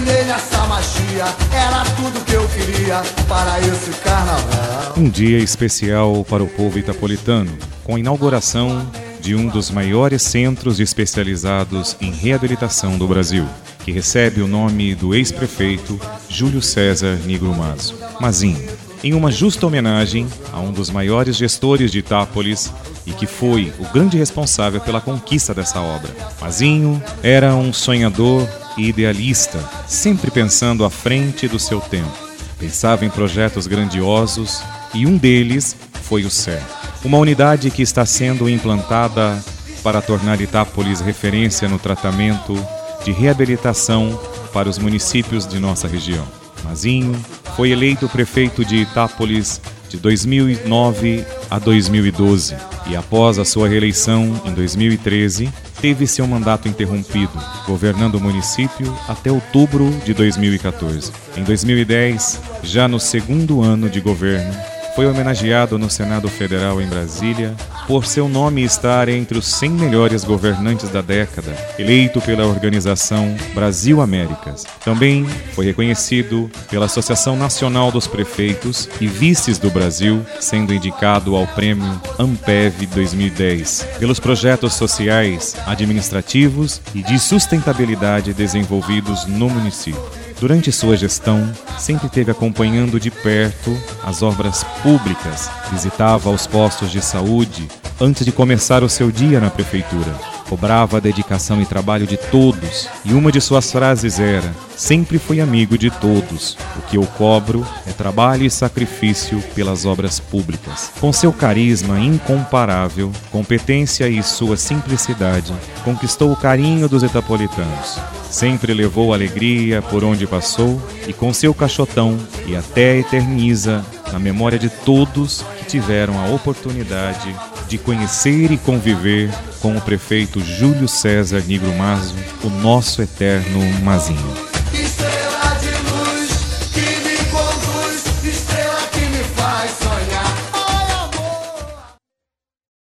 nele essa magia, era tudo que eu queria para esse carnaval. Um dia especial para o povo itapolitano, com a inauguração de um dos maiores centros especializados em reabilitação do Brasil, que recebe o nome do ex-prefeito Júlio César Nigro Mazo, Mazinho, em uma justa homenagem a um dos maiores gestores de Itápolis e que foi o grande responsável pela conquista dessa obra. Mazinho era um sonhador e idealista, sempre pensando à frente do seu tempo. Pensava em projetos grandiosos e um deles foi o CER, uma unidade que está sendo implantada para tornar Itápolis referência no tratamento de reabilitação para os municípios de nossa região. Mazinho foi eleito prefeito de Itápolis de 2009 a 2012 e após a sua reeleição em 2013, teve seu mandato interrompido, governando o município até outubro de 2014. Em 2010, já no segundo ano de governo, foi homenageado no Senado Federal em Brasília por seu nome estar entre os 100 melhores governantes da década, eleito pela organização Brasil Américas. Também foi reconhecido pela Associação Nacional dos Prefeitos e Vices do Brasil, sendo indicado ao Prêmio Ampev 2010, pelos projetos sociais, administrativos e de sustentabilidade desenvolvidos no município. Durante sua gestão, sempre esteve acompanhando de perto as obras públicas, visitava os postos de saúde antes de começar o seu dia na prefeitura. Cobrava a dedicação e trabalho de todos, e uma de suas frases era: sempre fui amigo de todos, o que eu cobro é trabalho e sacrifício pelas obras públicas. Com seu carisma incomparável, competência e sua simplicidade, conquistou o carinho dos itapolitanos. Sempre levou alegria por onde passou e com seu caixotão e até eterniza na memória de todos que tiveram a oportunidade de conhecer e conviver com o prefeito Júlio César Nigro Mazo, o nosso eterno Mazinho.